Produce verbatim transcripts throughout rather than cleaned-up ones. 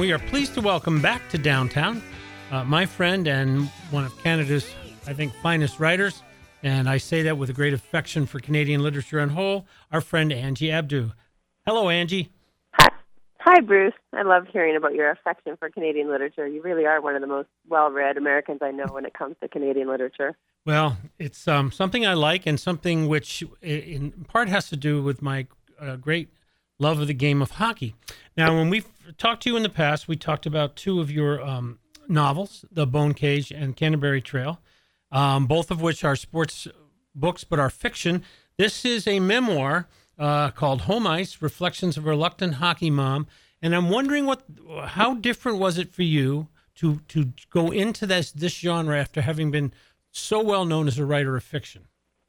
we are pleased to welcome back to downtown uh, my friend and one of Canada's, I think, finest writers, and I say that with a great affection for Canadian literature on whole, our friend Angie Abdo. Hello, Angie. Hi. Hi, Bruce. I love hearing about your affection for Canadian literature. You really are one of the most well-read Americans I know when it comes to Canadian literature. Well, it's um, something I like and something which in part has to do with my uh, great love of the game of hockey. Now, when we've talked to you in the past, we talked about two of your um, novels, The Bone Cage and Canterbury Trail, um, both of which are sports books but are fiction. This is a memoir uh, called Home Ice, Reflections of a Reluctant Hockey Mom. And I'm wondering what, how different was it for you to to go into this this genre after having been so well known as a writer of fiction?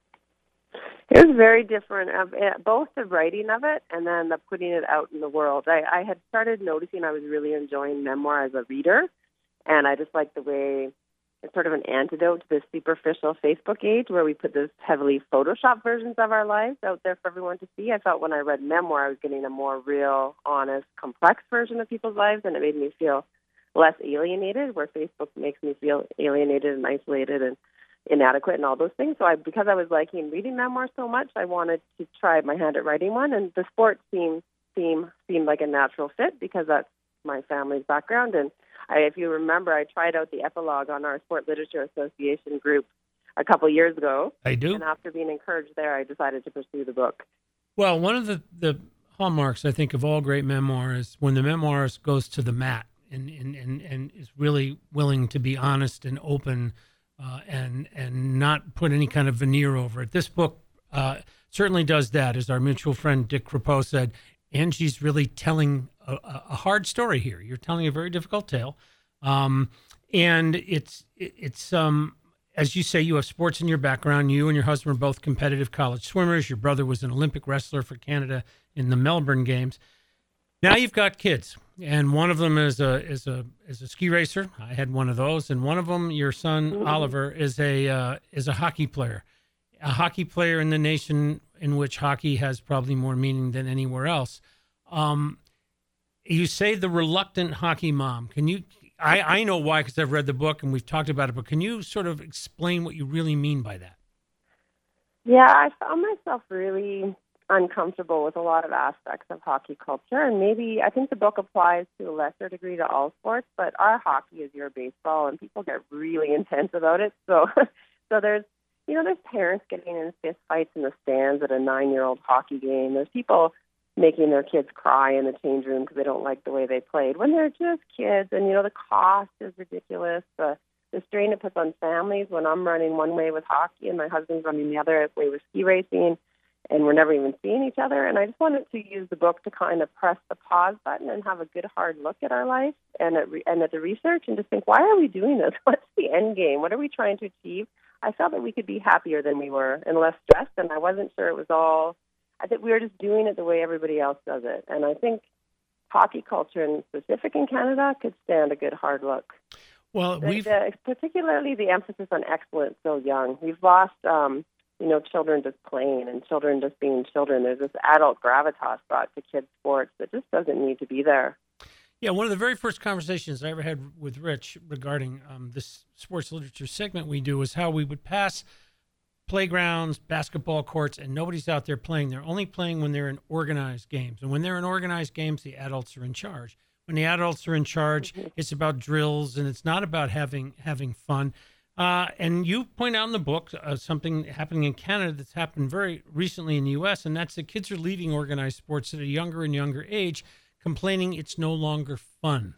It was very different, uh, both the writing of it and then the putting it out in the world. I, I had started noticing I was really enjoying memoir as a reader, and I just liked the way it's sort of an antidote to this superficial Facebook age where we put this heavily Photoshopped versions of our lives out there for everyone to see. I felt when I read memoir, I was getting a more real, honest, complex version of people's lives, and it made me feel less alienated, where Facebook makes me feel alienated and isolated and inadequate and all those things. So I, because I was liking reading memoirs so much, I wanted to try my hand at writing one, and the sports theme, theme seemed like a natural fit because that's my family's background. And I, if you remember, I tried out the epilogue on our Sport Literature Association group a couple years ago. I do. And after being encouraged there, I decided to pursue the book. Well, one of the, the hallmarks, I think, of all great memoir is when the memoirist goes to the mat and, and, and, and is really willing to be honest and open uh, and and not put any kind of veneer over it. This book uh, certainly does that. As our mutual friend Dick Crepeau said, Angie's really telling a, a hard story here. You're telling a very difficult tale. Um, and it's, it's um, as you say, you have sports in your background. You and your husband are both competitive college swimmers. Your brother was an Olympic wrestler for Canada in the Melbourne Games. Now you've got kids, and one of them is a is a is a ski racer. I had one of those, and one of them, your son Ooh. Oliver, is a uh, is a hockey player, a hockey player in the nation in which hockey has probably more meaning than anywhere else. Um, you say the reluctant hockey mom. Can you? I I know why, because I've read the book and we've talked about it. But can you sort of explain what you really mean by that? Yeah, I found myself really uncomfortable with a lot of aspects of hockey culture, and maybe I think the book applies to a lesser degree to all sports, but our hockey is your baseball, and people get really intense about it. So, so there's, you know, there's parents getting in fist fights in the stands at a nine-year-old hockey game. There's people making their kids cry in the change room because they don't like the way they played when they're just kids, and you know the cost is ridiculous. The the strain it puts on families when I'm running one way with hockey and my husband's running the other way with ski racing, and we're never even seeing each other. And I just wanted to use the book to kind of press the pause button and have a good hard look at our life and at, re- and at the research and just think, why are we doing this? What's the end game? What are we trying to achieve? I felt that we could be happier than we were and less stressed, and I wasn't sure it was all, I think we were just doing it the way everybody else does it. And I think hockey culture, in specific in Canada, could stand a good hard look. Well, we've... The, the, particularly the emphasis on excellence so young. We've lost... Um, you know, children just playing and children just being children. There's this adult gravitas brought to kids' sports that just doesn't need to be there. Yeah, one of the very first conversations I ever had with Rich regarding um, this sports literature segment we do was how we would pass playgrounds, basketball courts, and nobody's out there playing. They're only playing when they're in organized games. And when they're in organized games, the adults are in charge. When the adults are in charge, mm-hmm. it's about drills, and it's not about having having fun. Uh, and you point out in the book uh, something happening in Canada that's happened very recently in the U S, and that's that kids are leaving organized sports at a younger and younger age, complaining it's no longer fun.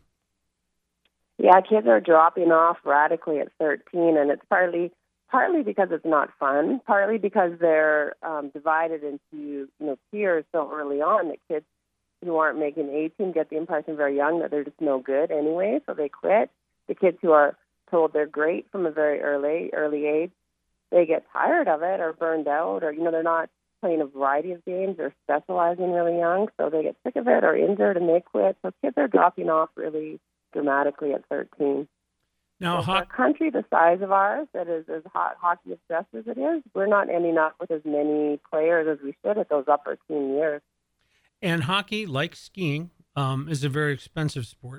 Yeah, kids are dropping off radically at thirteen, and it's partly partly because it's not fun, partly because they're um, divided into you know peers so early on that kids who aren't making A team get the impression very young that they're just no good anyway, so they quit. The kids who are told they're great from a very early early age, they get tired of it or burned out, or you know they're not playing a variety of games or specializing really young, so they get sick of it or injured and they quit. So kids are dropping off really dramatically at thirteen. Now, so ho- for a country the size of ours that is as hot hockey obsessed as it is, we're not ending up with as many players as we should at those upper teen years. And hockey, like skiing, um, is a very expensive sport.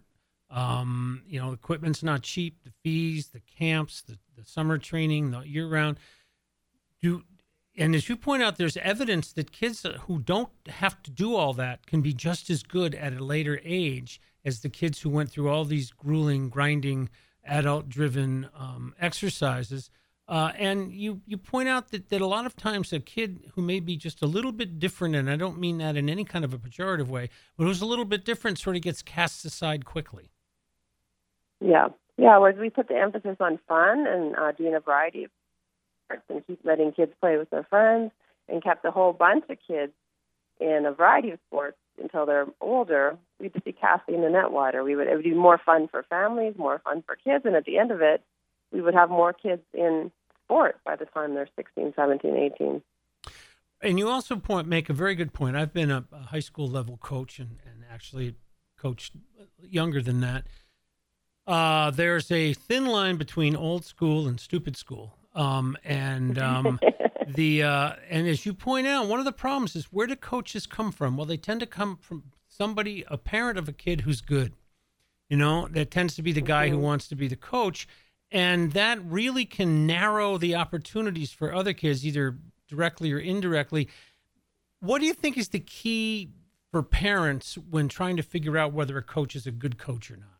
Um, you know, equipment's not cheap. The fees, the camps, the, the summer training, the year round. Do and as you point out, there's evidence that kids who don't have to do all that can be just as good at a later age as the kids who went through all these grueling, grinding, adult-driven um, exercises. Uh, and you, you point out that, that a lot of times a kid who may be just a little bit different, and I don't mean that in any kind of a pejorative way, but who's a little bit different sort of gets cast aside quickly. Yeah. Yeah, whereas we put the emphasis on fun and uh, doing a variety of sports and keep letting kids play with their friends and kept a whole bunch of kids in a variety of sports until they're older, we'd just be casting the net wider. We would, it would be more fun for families, more fun for kids, and at the end of it, we would have more kids in sport by the time they're sixteen, seventeen, eighteen. And you also point make a very good point. I've been a, a high school level coach and, and actually coached younger than that. Uh, there's a thin line between old school and stupid school. Um, and um, the uh, and as you point out, one of the problems is where do coaches come from? Well, they tend to come from somebody, a parent of a kid who's good. You know, that tends to be the guy who wants to be the coach. And that really can narrow the opportunities for other kids, either directly or indirectly. What do you think is the key for parents when trying to figure out whether a coach is a good coach or not?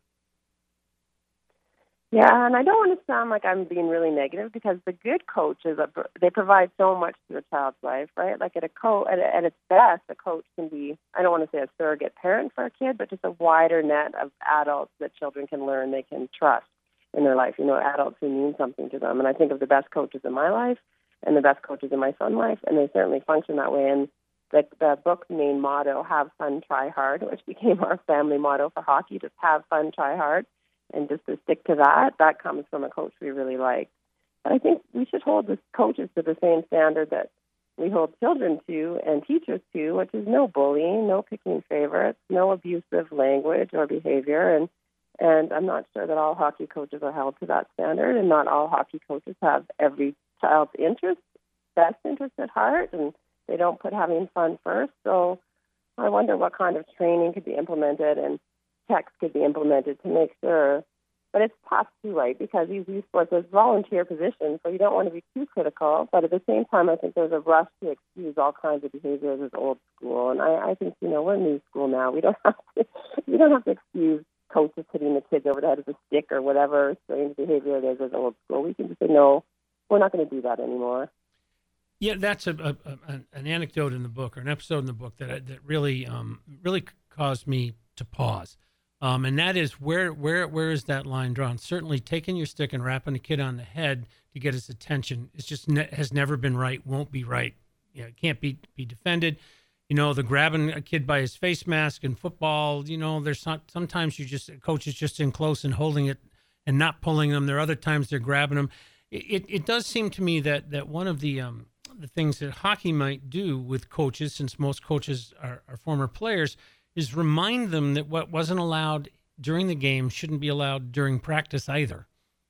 Yeah, and I don't want to sound like I'm being really negative because the good coaches, they provide so much to a child's life, right? Like at a co- at, a, at its best, a coach can be, I don't want to say a surrogate parent for a kid, but just a wider net of adults that children can learn they can trust in their life, you know, adults who mean something to them. And I think of the best coaches in my life and the best coaches in my son's life, and they certainly function that way. And the, the book's main motto, have fun, try hard, which became our family motto for hockey, just have fun, try hard. And just to stick to that, that comes from a coach we really like. But I think we should hold the coaches to the same standard that we hold children to and teachers to, which is no bullying, no picking favorites, no abusive language or behavior. And and I'm not sure that all hockey coaches are held to that standard, and not all hockey coaches have every child's interest, best interest at heart, and they don't put having fun first. So I wonder what kind of training could be implemented and checks could be implemented to make sure. But it's tough too, right? Because these youth sports are volunteer positions, so you don't want to be too critical. But at the same time, I think there's a rush to excuse all kinds of behaviors as old school. And I, I think, you know, we're new school now. We don't have to, we don't have to excuse coaches hitting the kids over the head with a stick or whatever strange behavior it is as old school. We can just say, no, we're not going to do that anymore. Yeah, that's a, a, a an anecdote in the book, or an episode in the book that that really um, really caused me to pause. Um, and that is where where where is that line drawn? Certainly, taking your stick and rapping a kid on the head to get his attention is just ne- has never been right. Won't be right. You know, it can't be be defended. You know, the grabbing a kid by his face mask in football. You know, there's some, sometimes you just coach is just in close and holding it and not pulling them. There are other times they're grabbing them. It it, it does seem to me that that one of the um, the things that hockey might do with coaches, since most coaches are, are former players, is remind them that what wasn't allowed during the game shouldn't be allowed during practice either.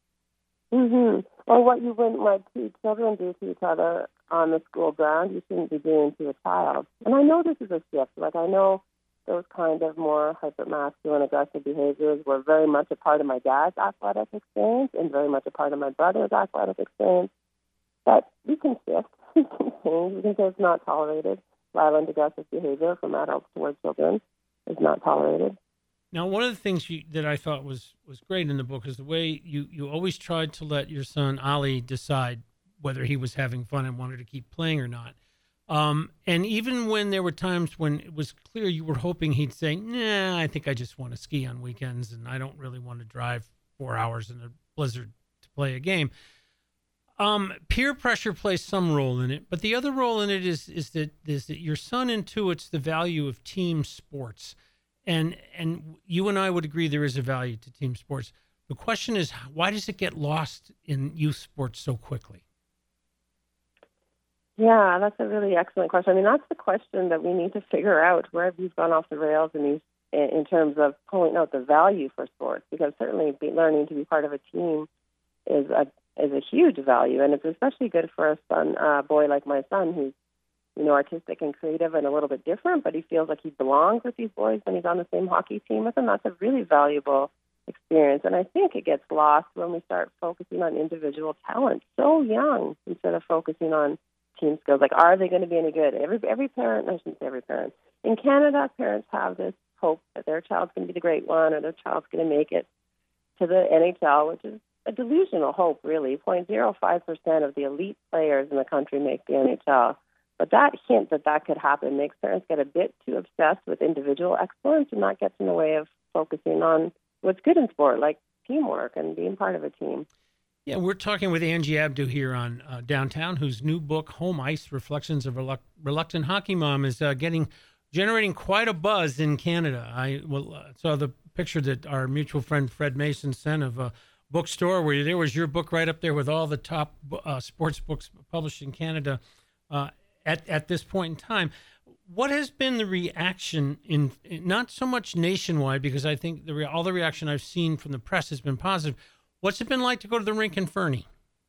Mm-hmm. Or what you wouldn't let two children do to each other on the school ground, you shouldn't be doing to a child. And I know this is a shift. Like, I know those kind of more hyper-masculine, aggressive behaviors were very much a part of my dad's athletic experience and very much a part of my brother's athletic experience. But we can shift. We can change. We can say it's not tolerated. Violent, aggressive behavior from adults towards children is not tolerated. Now, one of the things you, that I thought was, was great in the book is the way you, you always tried to let your son, Ali, decide whether he was having fun and wanted to keep playing or not. Um, and even when there were times when it was clear you were hoping he'd say, nah, I think I just want to ski on weekends and I don't really want to drive four hours in a blizzard to play a game. Um, peer pressure plays some role in it, but the other role in it is is that is that your son intuits the value of team sports, and and you and I would agree there is a value to team sports. The question is, why does it get lost in youth sports so quickly? Yeah, that's a really excellent question. I mean, that's the question that we need to figure out where have these gone off the rails in these in terms of pulling out the value for sports, because certainly be, learning to be part of a team is a is a huge value, and it's especially good for a son, a uh, boy like my son, who's, you know, artistic and creative and a little bit different, but he feels like he belongs with these boys when he's on the same hockey team with them. That's a really valuable experience. And I think it gets lost when we start focusing on individual talent so young instead of focusing on team skills. Like, are they going to be any good? Every every parent, I shouldn't say every parent, in Canada, parents have this hope that their child's going to be the great one or their child's going to make it to the N H L, which is a delusional hope, really. zero point zero five percent of the elite players in the country make the N H L. But that hint that that could happen makes parents get a bit too obsessed with individual excellence, and that gets in the way of focusing on what's good in sport, like teamwork and being part of a team. Yeah, we're talking with Angie Abdo here on uh, Downtown, whose new book, Home Ice: Reflections of a Reluct- Reluctant Hockey Mom, is uh, getting generating quite a buzz in Canada. I well, uh, saw the picture that our mutual friend Fred Mason sent of a bookstore where there was your book right up there with all the top uh, sports books published in Canada uh, at at this point in time. What has been the reaction in, in not so much nationwide, because I think the re- all the reaction I've seen from the press has been positive. What's it been like to go to the rink in Fernie?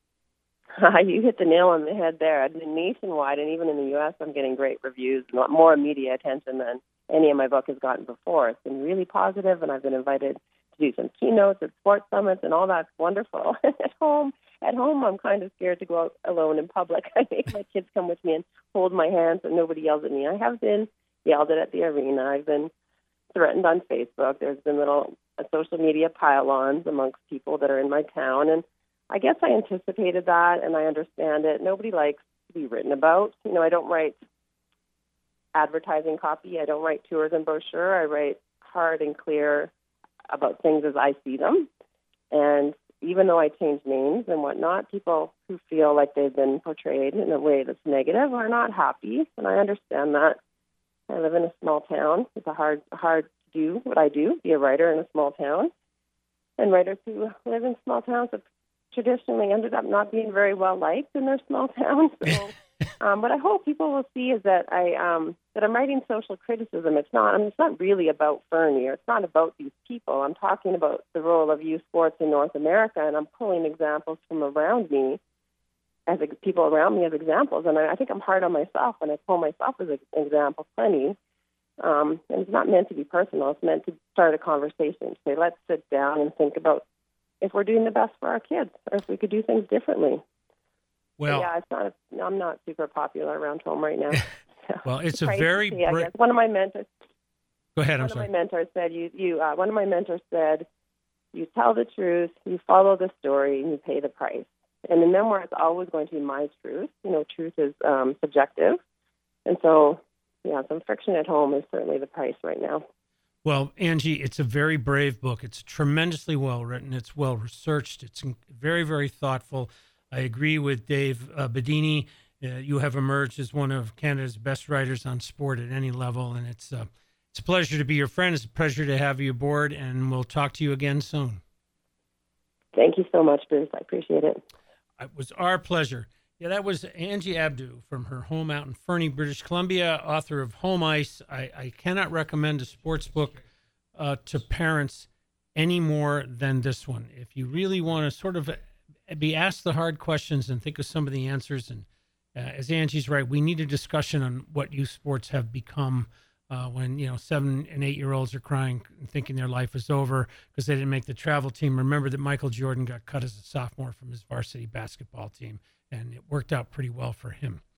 You hit the nail on the head there. I mean, nationwide and even in the U S, I'm getting great reviews, more media attention than any of my book has gotten before. It's been really positive, and I've been invited to do some keynotes at sports summits, and all that's wonderful. at home, at home, I'm kind of scared to go out alone in public. I make my kids come with me and hold my hand so nobody yells at me. I have been yelled at at the arena. I've been threatened on Facebook. There's been little uh, social media pile-ons amongst people that are in my town, and I guess I anticipated that, and I understand it. Nobody likes to be written about. You know, I don't write advertising copy. I don't write tours and brochure. I write hard and clear about things as I see them. And even though I change names and whatnot, people who feel like they've been portrayed in a way that's negative are not happy, and I understand that. I live in a small town. It's a hard, hard to do what I do, be a writer in a small town. And writers who live in small towns have traditionally ended up not being very well liked in their small towns. So, um, what I hope people will see is that I um, that I'm writing social criticism. It's not. I mean, it's not really about Fernie, or it's not about these people. I'm talking about the role of youth sports in North America, and I'm pulling examples from around me, as ex- people around me as examples. And I, I think I'm hard on myself when I pull myself as an example plenty. Um, and it's not meant to be personal. It's meant to start a conversation. Say, let's sit down and think about if we're doing the best for our kids, or if we could do things differently. Well, but yeah, it's not. A, I'm not super popular around home right now. So, well, it's a right very. see, Bra- one of my mentors. Go ahead. I'm one sorry. of my mentors said, "You, you." Uh, one of my mentors said, "You tell the truth, you follow the story, and you pay the price." And the memoir is always going to be my truth. You know, truth is um, subjective, and so yeah, some friction at home is certainly the price right now. Well, Angie, it's a very brave book. It's tremendously well written. It's well researched. It's very, very thoughtful. I agree with Dave uh, Bedini. Uh, you have emerged as one of Canada's best writers on sport at any level, and it's uh, it's a pleasure to be your friend. It's a pleasure to have you aboard, and we'll talk to you again soon. Thank you so much, Bruce. I appreciate it. It was our pleasure. Yeah, that was Angie Abdo from her home out in Fernie, British Columbia, author of Home Ice. I, I cannot recommend a sports book uh, to parents any more than this one. If you really want to sort of be asked the hard questions and think of some of the answers, and uh, as Angie's right, we need a discussion on what youth sports have become uh, when, you know, seven and eight-year-olds are crying and thinking their life is over because they didn't make the travel team. Remember that Michael Jordan got cut as a sophomore from his varsity basketball team, and it worked out pretty well for him.